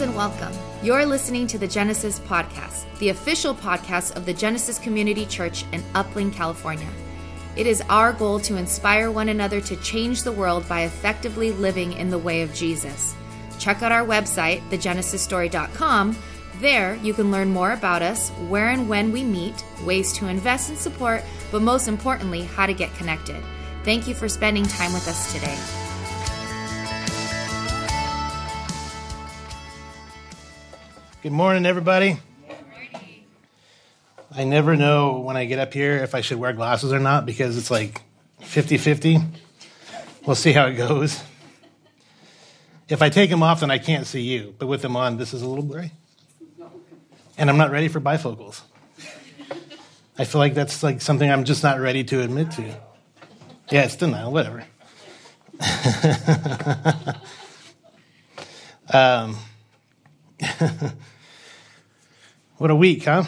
and welcome. You're listening to the Genesis Podcast, the official podcast of the Genesis Community Church in Upland, California. It is our goal to inspire one another to change the world by effectively living in the way of Jesus. Check out our website, thegenesisstory.com. There, you can learn more about us, where and when we meet, ways to invest and support, but most importantly, how to get connected. Thank you for spending time with us today. Good morning, everybody. Good morning. I never know when I get up here if I should wear glasses or not because it's like 50-50. We'll see how it goes. If I take them off, then I can't see you. But with them on, this is a little blurry. And I'm not ready for bifocals. I feel like that's like something I'm just not ready to admit to. Yeah, it's denial, whatever. What a week, huh?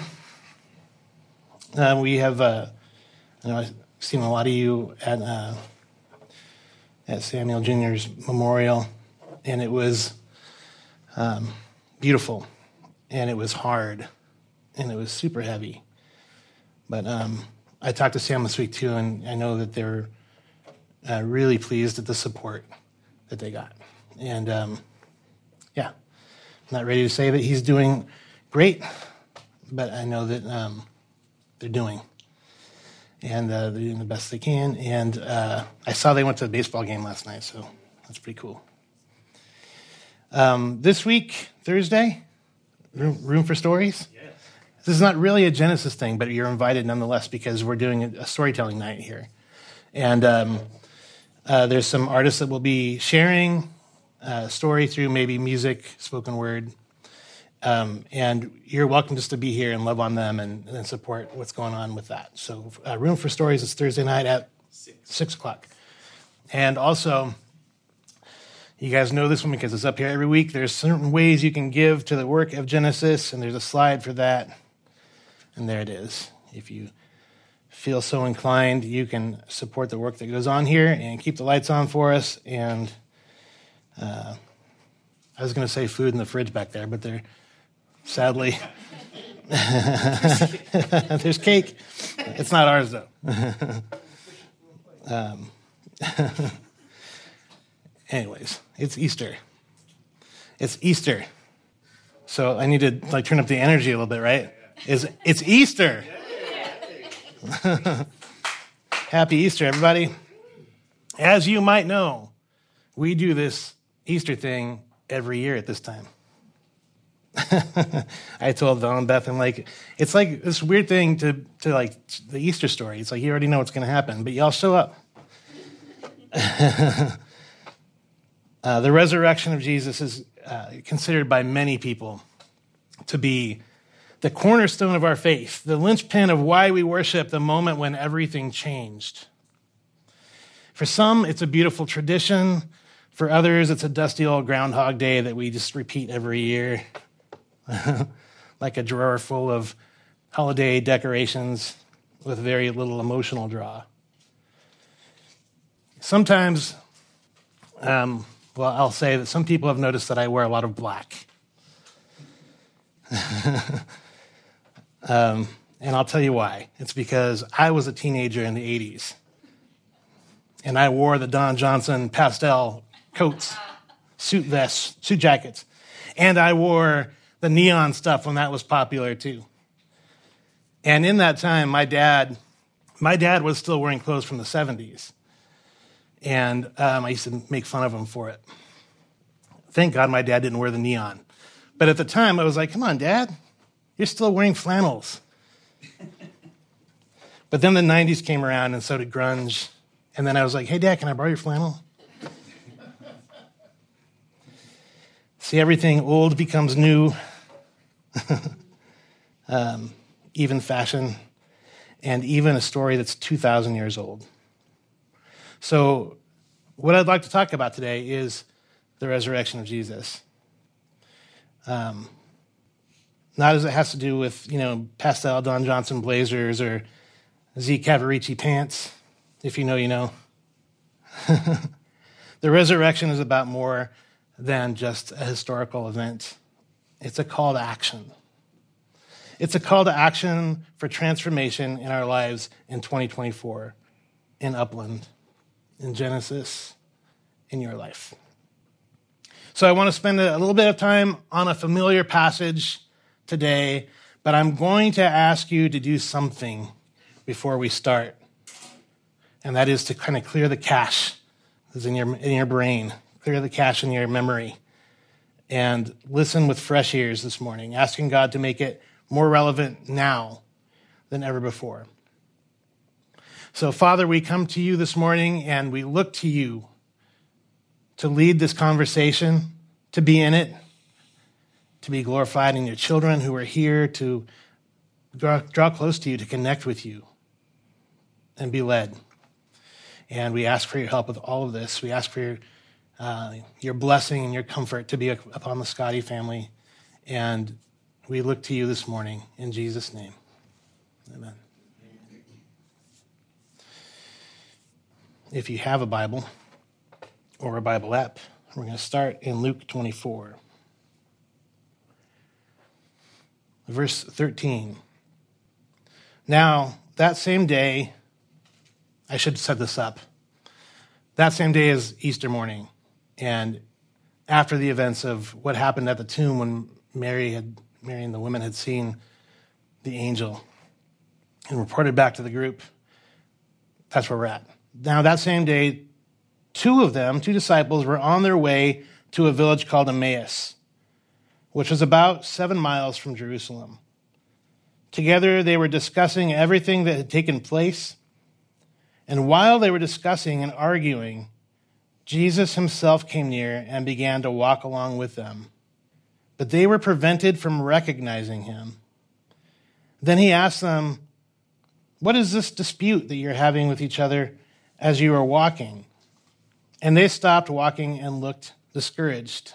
We have, I've seen a lot of you at Samuel Jr.'s memorial, and it was beautiful, and it was hard, and it was super heavy. But I talked to Sam this week, too, and I know that they're really pleased at the support that they got. And, I'm not ready to say that he's doing great, but I know that they're doing. And they're doing the best they can. And I saw they went to a baseball game last night, so that's pretty cool. This week, Thursday, Room for Stories. Yes. This is not really a Genesis thing, but you're invited nonetheless because we're doing a storytelling night here. And there's some artists that will be sharing story through maybe music, spoken word. And you're welcome just to be here and love on them and support what's going on with that. So Room for Stories is Thursday night at 6 o'clock. And also, you guys know this one because it's up here every week. There's certain ways you can give to the work of Genesis, and there's a slide for that. And there it is. If you feel so inclined, you can support the work that goes on here and keep the lights on for us. And I was going to say food in the fridge back there, but they're sadly, there's cake. It's not ours, though. Anyways, it's Easter. It's Easter. So I need to turn up the energy a little bit, right? It's Easter. Happy Easter, everybody. As you might know, we do this Easter thing every year at this time. I told Val and Beth, I'm like, it's like this weird thing to like the Easter story. It's like you already know what's going to happen, but y'all show up. The resurrection of Jesus is considered by many people to be the cornerstone of our faith, the linchpin of why we worship, the moment when everything changed. For some, it's a beautiful tradition. For others, it's a dusty old Groundhog Day that we just repeat every year, like a drawer full of holiday decorations with very little emotional draw. Sometimes, I'll say that some people have noticed that I wear a lot of black. And I'll tell you why. It's because I was a teenager in the 80s, and I wore the Don Johnson pastel coats, suit vests, suit jackets. And I wore the neon stuff when that was popular too. And in that time, my dad was still wearing clothes from the 70s. And I used to make fun of him for it. Thank God my dad didn't wear the neon. But at the time, I was like, come on, Dad, you're still wearing flannels. But then the 90s came around and so did grunge. And then I was like, hey, Dad, can I borrow your flannel? See, everything old becomes new, even fashion, and even a story that's 2,000 years old. So what I'd like to talk about today is the resurrection of Jesus. Not as it has to do with, pastel Don Johnson blazers or Z Cavaricci pants. If you know, you know. The resurrection is about more than just a historical event. It's a call to action. It's a call to action for transformation in our lives in 2024, in Upland, in Genesis, in your life. So I want to spend a little bit of time on a familiar passage today, but I'm going to ask you to do something before we start. And that is to kind of clear the cache that's in your brain, clear the cache in your memory, and listen with fresh ears this morning, asking God to make it more relevant now than ever before. So, Father, we come to you this morning and we look to you to lead this conversation, to be in it, to be glorified in your children who are here to draw close to you, to connect with you, and be led. And we ask for your help with all of this. We ask for your blessing and your comfort to be upon the Scotty family. And we look to you this morning in Jesus' name. Amen. If you have a Bible or a Bible app, we're going to start in Luke 24. Verse 13. Now, that same day, I should set this up. That same day is Easter morning. And after the events of what happened at the tomb when Mary and the women had seen the angel and reported back to the group, that's where we're at. Now, that same day, two disciples, were on their way to a village called Emmaus, which was about 7 miles from Jerusalem. Together, they were discussing everything that had taken place. And while they were discussing and arguing, Jesus himself came near and began to walk along with them. But they were prevented from recognizing him. Then he asked them, "What is this dispute that you're having with each other as you are walking?" And they stopped walking and looked discouraged.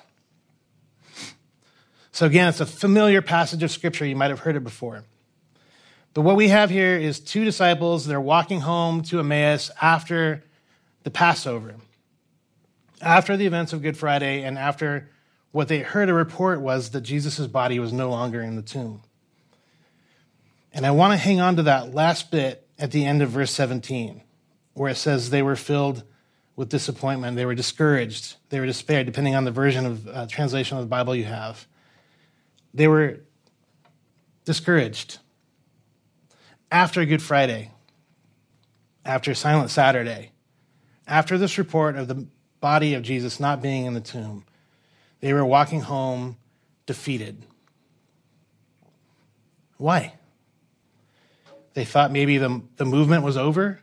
So again, it's a familiar passage of Scripture. You might have heard it before. But what we have here is two disciples. They're walking home to Emmaus after the Passover, after the events of Good Friday, and after what they heard a report was that Jesus' body was no longer in the tomb. And I want to hang on to that last bit at the end of verse 17, where it says they were filled with disappointment. They were discouraged. They were despaired, depending on the version of translation of the Bible you have. They were discouraged. After Good Friday, after Silent Saturday, after this report of the body of Jesus not being in the tomb, they were walking home defeated. Why? They thought maybe the movement was over.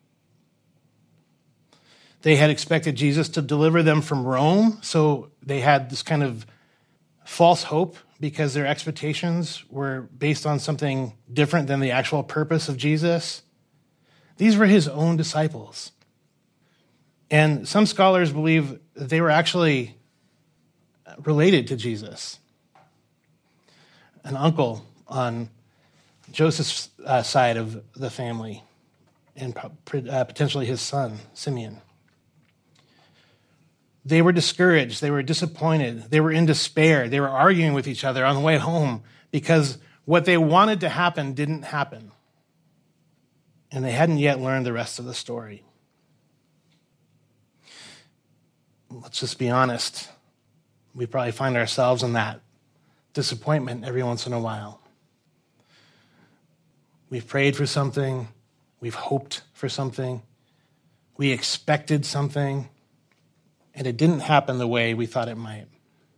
They had expected Jesus to deliver them from Rome, so they had this kind of false hope because their expectations were based on something different than the actual purpose of Jesus. These were his own disciples. And some scholars believe that they were actually related to Jesus. An uncle on Joseph's side of the family, and potentially his son, Simeon. They were discouraged. They were disappointed. They were in despair. They were arguing with each other on the way home because what they wanted to happen didn't happen. And they hadn't yet learned the rest of the story. Let's just be honest. We probably find ourselves in that disappointment every once in a while. We've prayed for something. We've hoped for something. We expected something. And it didn't happen the way we thought it might.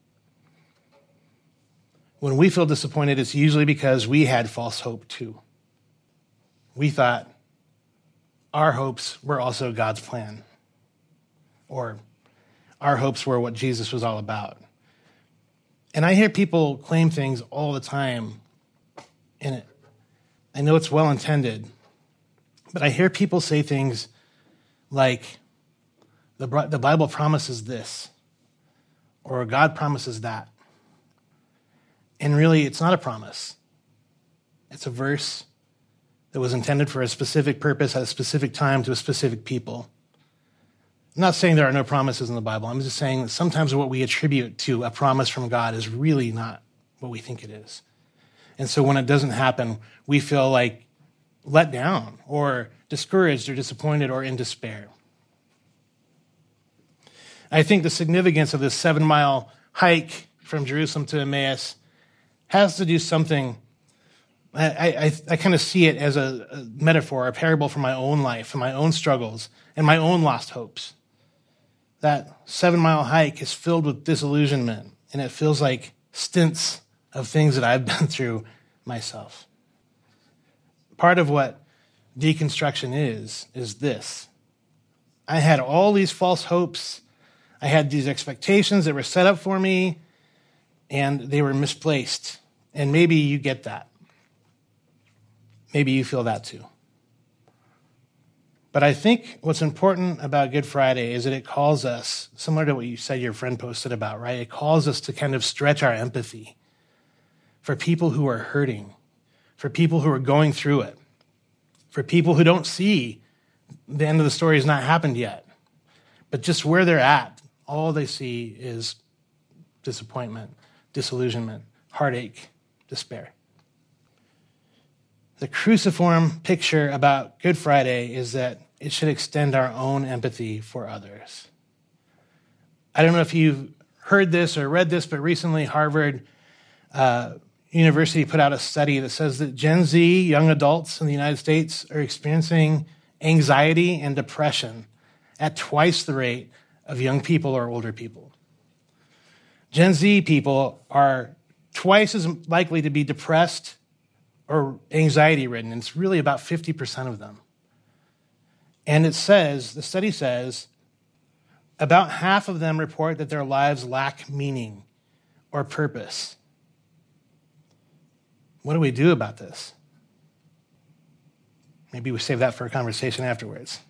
When we feel disappointed, it's usually because we had false hope too. We thought our hopes were also God's plan, or our hopes were what Jesus was all about. And I hear people claim things all the time, and I know it's well-intended, but I hear people say things like, the Bible promises this, or God promises that. And really, it's not a promise. It's a verse that was intended for a specific purpose at a specific time to a specific people. I'm not saying there are no promises in the Bible. I'm just saying that sometimes what we attribute to a promise from God is really not what we think it is. And so when it doesn't happen, we feel like let down or discouraged or disappointed or in despair. I think the significance of this 7-mile hike from Jerusalem to Emmaus has to do something. I kind of see it as a metaphor, a parable for my own life and my own struggles and my own lost hopes. That 7-mile hike is filled with disillusionment, and it feels like stints of things that I've been through myself. Part of what deconstruction is this. I had all these false hopes. I had these expectations that were set up for me, and they were misplaced. And maybe you get that. Maybe you feel that too. But I think what's important about Good Friday is that it calls us, similar to what you said your friend posted about, right? It calls us to kind of stretch our empathy for people who are hurting, for people who are going through it, for people who don't see the end of the story has not happened yet, but just where they're at, all they see is disappointment, disillusionment, heartache, despair. The cruciform picture about Good Friday is that it should extend our own empathy for others. I don't know if you've heard this or read this, but recently Harvard University put out a study that says that Gen Z, young adults in the United States, are experiencing anxiety and depression at twice the rate of young people or older people. Gen Z people are twice as likely to be depressed or anxiety-ridden, and it's really about 50% of them. And it says, the study says, about half of them report that their lives lack meaning or purpose. What do we do about this? Maybe we save that for a conversation afterwards.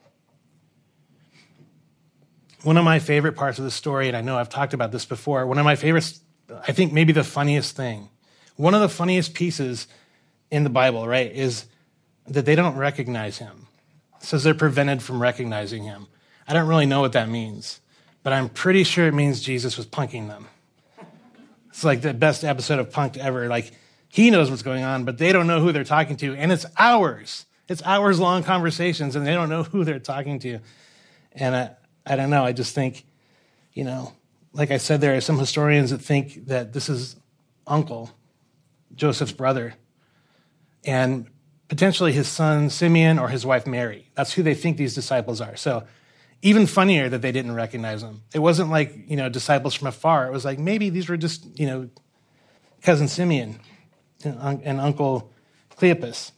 One of my favorite parts of the story, and I know I've talked about this before, one of my favorites, I think maybe the funniest thing, one of the funniest pieces in the Bible, right, is that they don't recognize him. It says they're prevented from recognizing him. I don't really know what that means, but I'm pretty sure it means Jesus was punking them. It's like the best episode of Punk'd ever. Like, he knows what's going on, but they don't know who they're talking to, and it's hours. It's hours-long conversations, and they don't know who they're talking to. And I don't know, I just think, like I said, there are some historians that think that this is Uncle, Joseph's brother, and potentially his son Simeon or his wife Mary. That's who they think these disciples are. So even funnier that they didn't recognize them. It wasn't like, disciples from afar. It was like maybe these were just, cousin Simeon and Uncle Cleopas.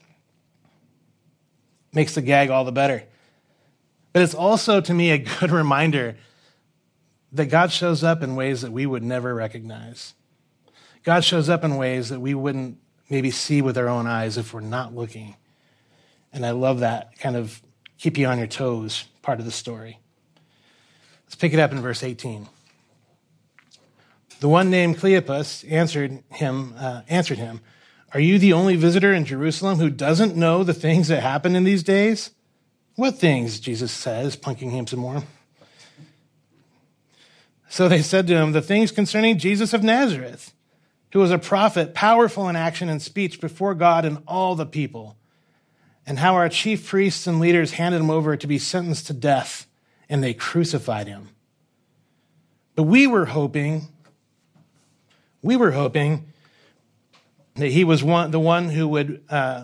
Makes the gag all the better. But it's also, to me, a good reminder that God shows up in ways that we would never recognize. God shows up in ways that we wouldn't maybe see with our own eyes if we're not looking. And I love that kind of keep you on your toes part of the story. Let's pick it up in verse 18. The one named Cleopas answered him, "Are you the only visitor in Jerusalem who doesn't know the things that happen in these days?" "What things?" Jesus says, punking him some more. So they said to him, "The things concerning Jesus of Nazareth, who was a prophet, powerful in action and speech before God and all the people, and how our chief priests and leaders handed him over to be sentenced to death, and they crucified him. But we were hoping that he was the one who would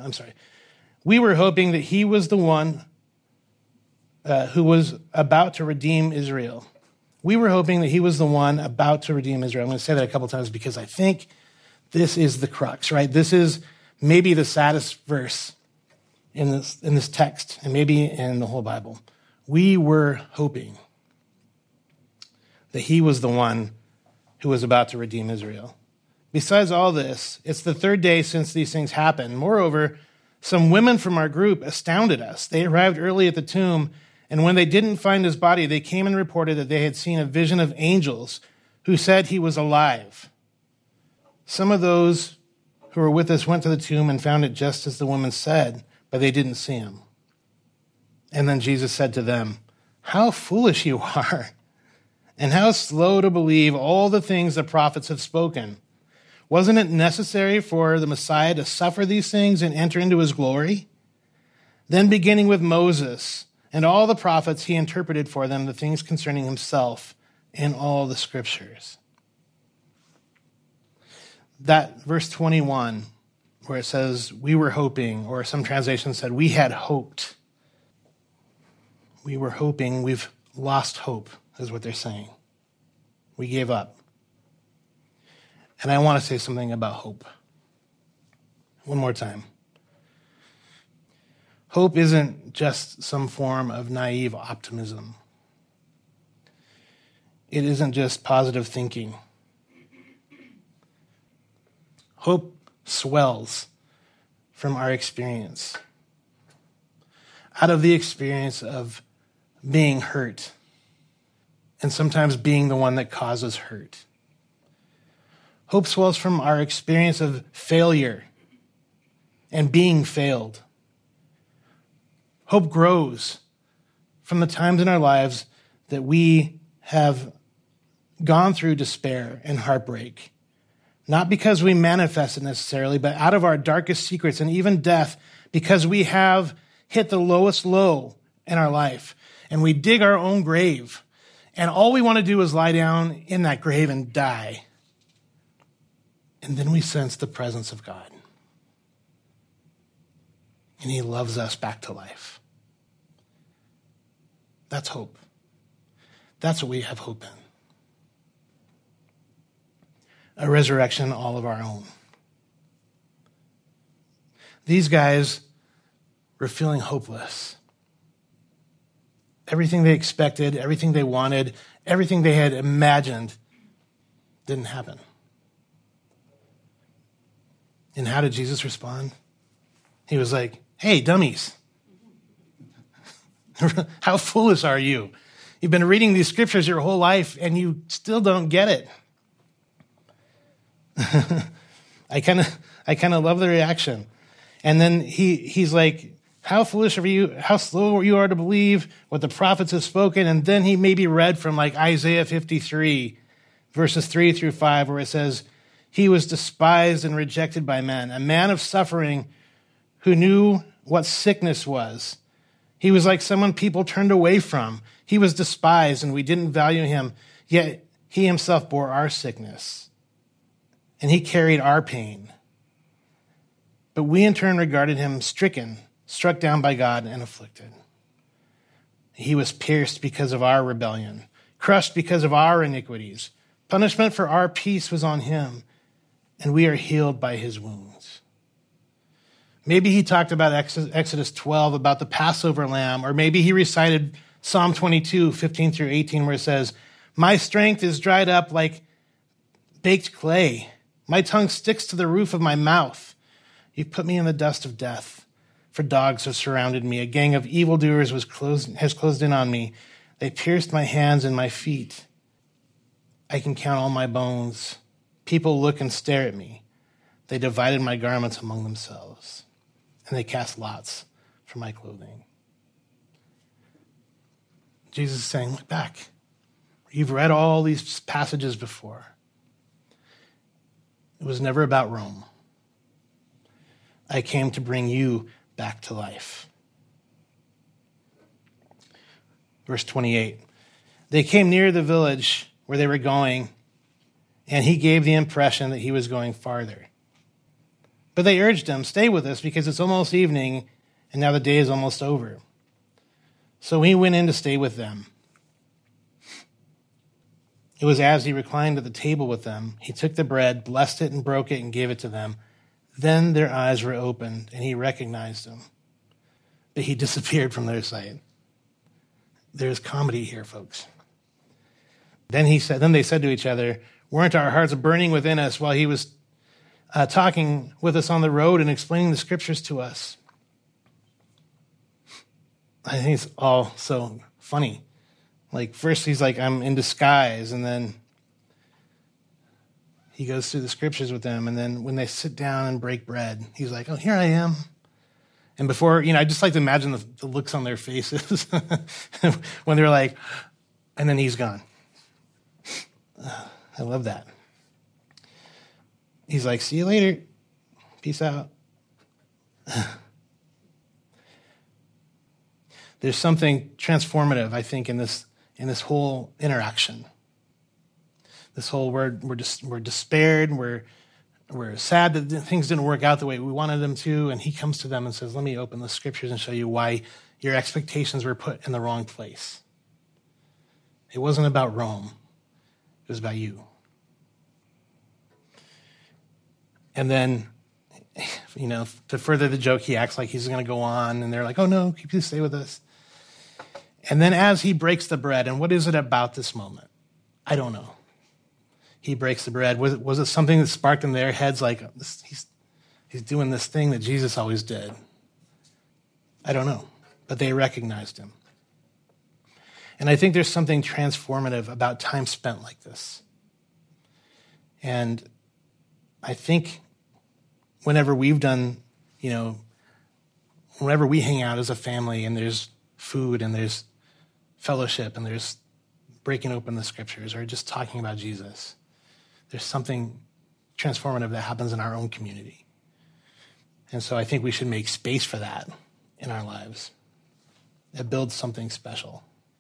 who was about to redeem Israel." We were hoping that he was the one about to redeem Israel. I'm going to say that a couple times because I think this is the crux, right? This is maybe the saddest verse in this text and maybe in the whole Bible. We were hoping that he was the one who was about to redeem Israel. Besides all this, it's the third day since these things happened. Moreover, some women from our group astounded us. They arrived early at the tomb, and when they didn't find his body, they came and reported that they had seen a vision of angels who said he was alive. Some of those who were with us went to the tomb and found it just as the woman said, but they didn't see him. And then Jesus said to them, "How foolish you are, and how slow to believe all the things the prophets have spoken. Wasn't it necessary for the Messiah to suffer these things and enter into his glory? Then beginning with Moses and all the prophets, he interpreted for them the things concerning himself in all the scriptures. That verse 21, where it says, we were hoping, or some translations said, we had hoped. We were hoping, we've lost hope, is what they're saying. We gave up. And I want to say something about hope. One more time. Hope isn't just some form of naive optimism. It isn't just positive thinking. Hope swells from our experience. Out of the experience of being hurt, and sometimes being the one that causes hurt. Hope swells from our experience of failure and being failed. Hope grows from the times in our lives that we have gone through despair and heartbreak. Not because we manifest it necessarily, but out of our darkest secrets and even death, because we have hit the lowest low in our life and we dig our own grave. And all we want to do is lie down in that grave and die. And then we sense the presence of God. And he loves us back to life. That's hope. That's what we have hope in. A resurrection all of our own. These guys were feeling hopeless. Everything they expected, everything they wanted, everything they had imagined didn't happen. And how did Jesus respond? He was like, hey, dummies. How foolish are you? You've been reading these scriptures your whole life and you still don't get it. I kind of love the reaction. And then he's like, how foolish are you? How slow you are to believe what the prophets have spoken. And then he maybe read from like Isaiah 53, verses 3 through 5, where it says, he was despised and rejected by men, a man of suffering who knew what sickness was. He was like someone people turned away from. He was despised and we didn't value him, yet he himself bore our sickness and he carried our pain. But we in turn regarded him stricken, struck down by God and afflicted. He was pierced because of our rebellion, crushed because of our iniquities. Punishment for our peace was on him, and we are healed by his wounds. Maybe he talked about Exodus 12, about the Passover lamb, or maybe he recited Psalm 22, 15 through 18, where it says, my strength is dried up like baked clay. My tongue sticks to the roof of my mouth. You've put me in the dust of death, for dogs have surrounded me. A gang of evildoers has closed in on me. They pierced my hands and my feet. I can count all my bones. People look and stare at me. They divided my garments among themselves, and they cast lots for my clothing. Jesus is saying, look back. You've read all these passages before. It was never about Rome. I came to bring you back to life. Verse 28. They came near the village where they were going, and he gave the impression that he was going farther. But they urged him, stay with us because it's almost evening, and now the day is almost over. So he went in to stay with them. It was as he reclined at the table with them, he took the bread, blessed it, and broke it, and gave it to them. Then their eyes were opened, and he recognized them. But he disappeared from their sight. There's comedy here, folks. Then they said to each other, weren't our hearts burning within us while he was talking with us on the road and explaining the scriptures to us? I think it's all so funny. Like, first he's like, I'm in disguise, and then he goes through the scriptures with them, and then when they sit down and break bread, he's like, oh, here I am. And before, I just like to imagine the looks on their faces when they're like, and then he's gone. I love that. he's like, see you later. Peace out. There's something transformative, I think, in this whole interaction. This whole we're despaired, we're sad that things didn't work out the way we wanted them to, and he comes to them and says, let me open the scriptures and show you why your expectations were put in the wrong place. It wasn't about Rome. It was about you. And then, to further the joke, he acts like he's going to go on, and they're like, oh no, please stay with us. And then as he breaks the bread, and what is it about this moment? I don't know. He breaks the bread. Was it something that sparked in their heads like, he's doing this thing that Jesus always did? I don't know. But they recognized him. And I think there's something transformative about time spent like this. And I think whenever we've done, whenever we hang out as a family and there's food and there's fellowship and there's breaking open the scriptures or just talking about Jesus, there's something transformative that happens in our own community. And so I think we should make space for that in our lives. It builds something special.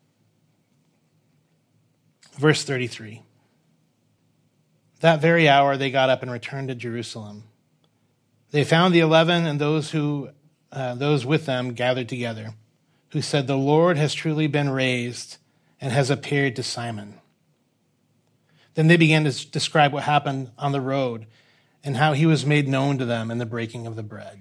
Verse 33. That very hour they got up and returned to Jerusalem. They found the 11 and those with them gathered together, who said, the Lord has truly been raised and has appeared to Simon. Then they began to describe what happened on the road and how he was made known to them in the breaking of the bread.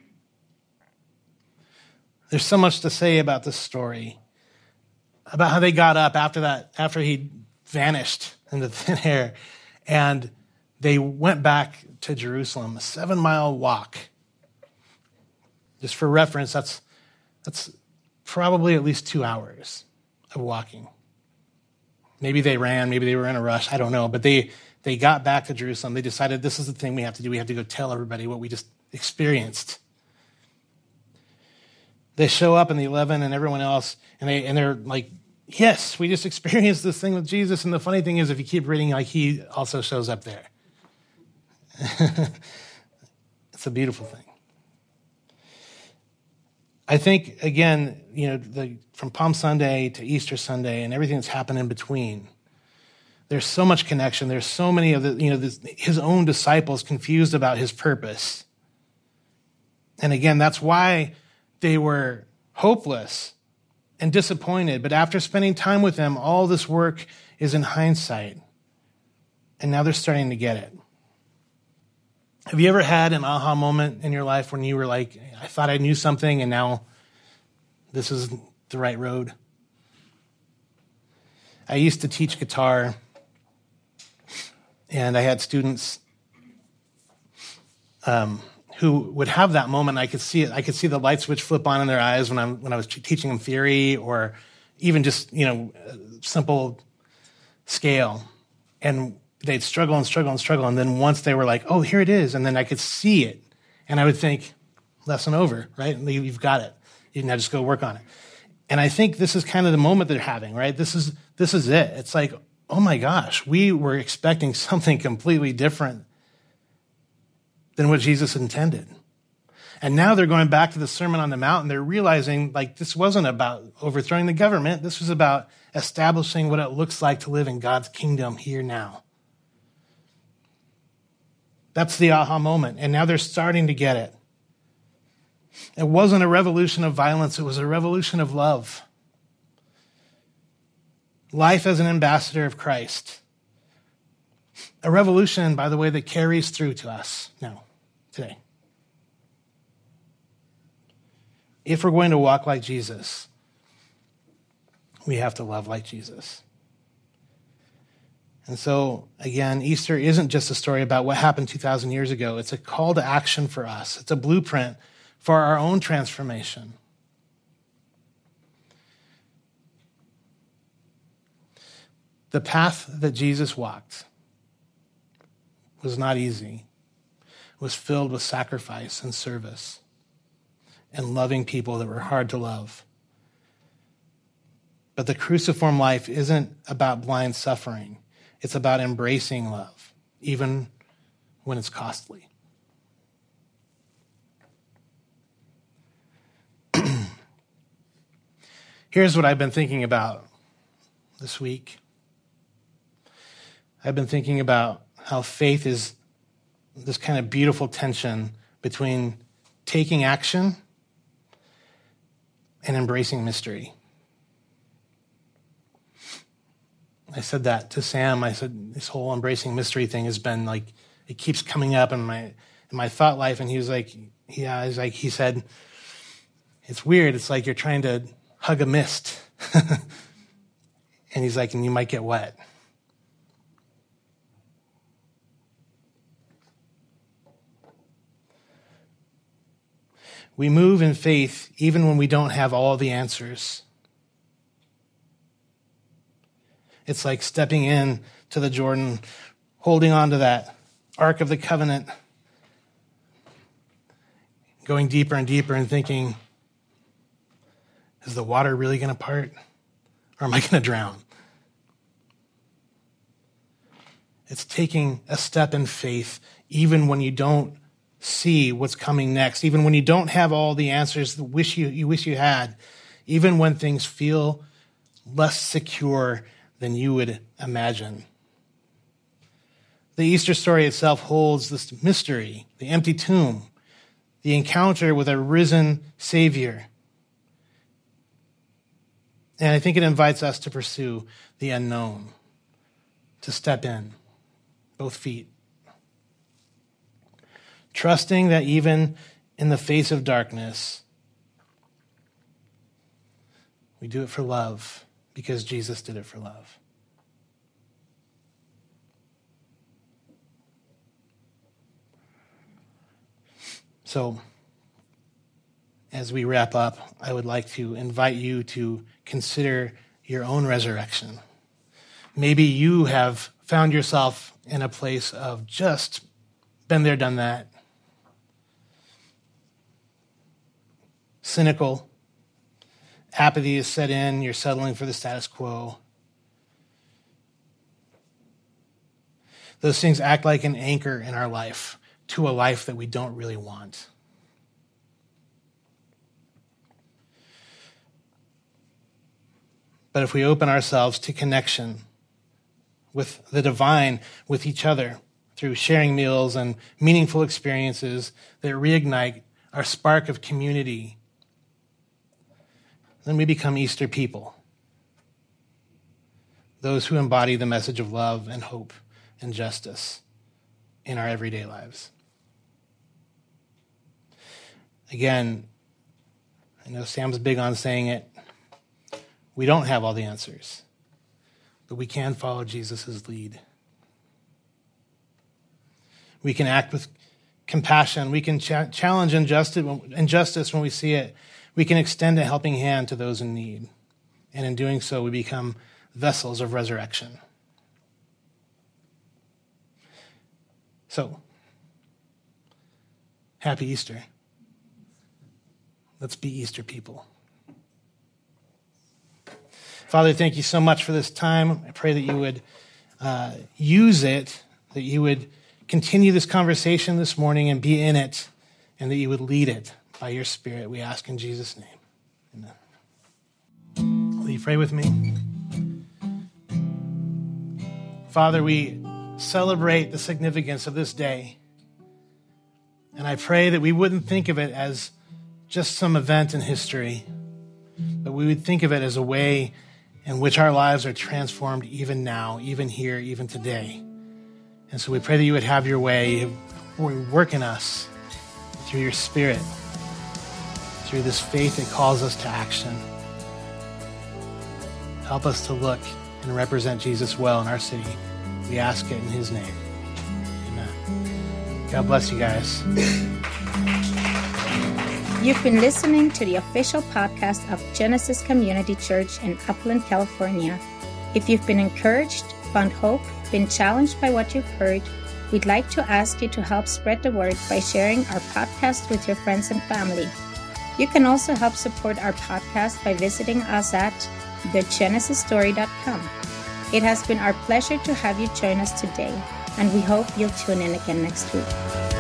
There's so much to say about this story, about how they got up after he vanished into thin air, and they went back to Jerusalem, a 7-mile walk. Just for reference, that's probably at least 2 hours of walking. Maybe they ran, maybe they were in a rush, I don't know. But they got back to Jerusalem. They decided this is the thing we have to do. We have to go tell everybody what we just experienced. They show up in the 11 and everyone else, and they're like, yes, we just experienced this thing with Jesus. And the funny thing is, if you keep reading, like, he also shows up there. It's a beautiful thing. I think, again, from Palm Sunday to Easter Sunday and everything that's happened in between, there's so much connection. There's so many of his own disciples confused about his purpose. And again, that's why they were hopeless and disappointed. But after spending time with him, all this work is in hindsight. And now they're starting to get it. Have you ever had an aha moment in your life when you were like, I thought I knew something and now this is the right road? I used to teach guitar, and I had students who would have that moment. I could see it. I could see the light switch flip on in their eyes when I was teaching them theory or even just, simple scale. And they'd struggle and struggle and struggle. And then once they were like, oh, here it is. And then I could see it. And I would think, lesson over, right? You've got it. You can now just go work on it. And I think this is kind of the moment they're having, right? This is it. It's like, oh my gosh, we were expecting something completely different than what Jesus intended. And now they're going back to the Sermon on the Mount, and they're realizing, like, this wasn't about overthrowing the government. This was about establishing what it looks like to live in God's kingdom here now. That's the aha moment. And now they're starting to get it. It wasn't a revolution of violence. It was a revolution of love. Life as an ambassador of Christ. A revolution, by the way, that carries through to us now, today. If we're going to walk like Jesus, we have to love like Jesus. And so, again, Easter isn't just a story about what happened 2,000 years ago. It's a call to action for us. It's a blueprint for our own transformation. The path that Jesus walked was not easy. It was filled with sacrifice and service and loving people that were hard to love. But the cruciform life isn't about blind suffering. It's about embracing love, even when it's costly. Here's what I've been thinking about this week. I've been thinking about how faith is this kind of beautiful tension between taking action and embracing mystery. I said that to Sam. I said, this whole embracing mystery thing has been like, it keeps coming up in my thought life. And he was like, yeah, he said, it's weird. It's like you're trying to hug a mist. And he's like, and you might get wet. We move in faith even when we don't have all the answers. It's like stepping in to the Jordan, holding on to that Ark of the Covenant, going deeper and deeper and thinking, is the water really going to part? Or am I going to drown? It's taking a step in faith even when you don't see what's coming next, even when you don't have all the answers you wish you had, even when things feel less secure than you would imagine. The Easter story itself holds this mystery, the empty tomb, the encounter with a risen Savior. And I think it invites us to pursue the unknown, to step in, both feet. Trusting that even in the face of darkness, we do it for love because Jesus did it for love. So, as we wrap up, I would like to invite you to consider your own resurrection. Maybe you have found yourself in a place of just been there, done that. Cynical. Apathy is set in. You're settling for the status quo. Those things act like an anchor in our life to a life that we don't really want. But if we open ourselves to connection with the divine, with each other, through sharing meals and meaningful experiences that reignite our spark of community, then we become Easter people. Those who embody the message of love and hope and justice in our everyday lives. Again, I know Sam's big on saying it. We don't have all the answers, but we can follow Jesus' lead. We can act with compassion. We can challenge injustice when we see it. We can extend a helping hand to those in need. And in doing so, we become vessels of resurrection. So, happy Easter. Let's be Easter people. Father, thank you so much for this time. I pray that you would use it, that you would continue this conversation this morning and be in it, and that you would lead it by your Spirit. We ask in Jesus' name. Amen. Will you pray with me? Father, we celebrate the significance of this day. And I pray that we wouldn't think of it as just some event in history, but we would think of it as a way in which our lives are transformed even now, even here, even today. And so we pray that you would have your way, work in us through your Spirit, through this faith that calls us to action. Help us to look and represent Jesus well in our city. We ask it in his name. Amen. God bless you guys. You've been listening to the official podcast of Genesis Community Church in Upland, California. If you've been encouraged, found hope, been challenged by what you've heard, we'd like to ask you to help spread the word by sharing our podcast with your friends and family. You can also help support our podcast by visiting us at thegenesisstory.com. It has been our pleasure to have you join us today. and we hope you'll tune in again next week.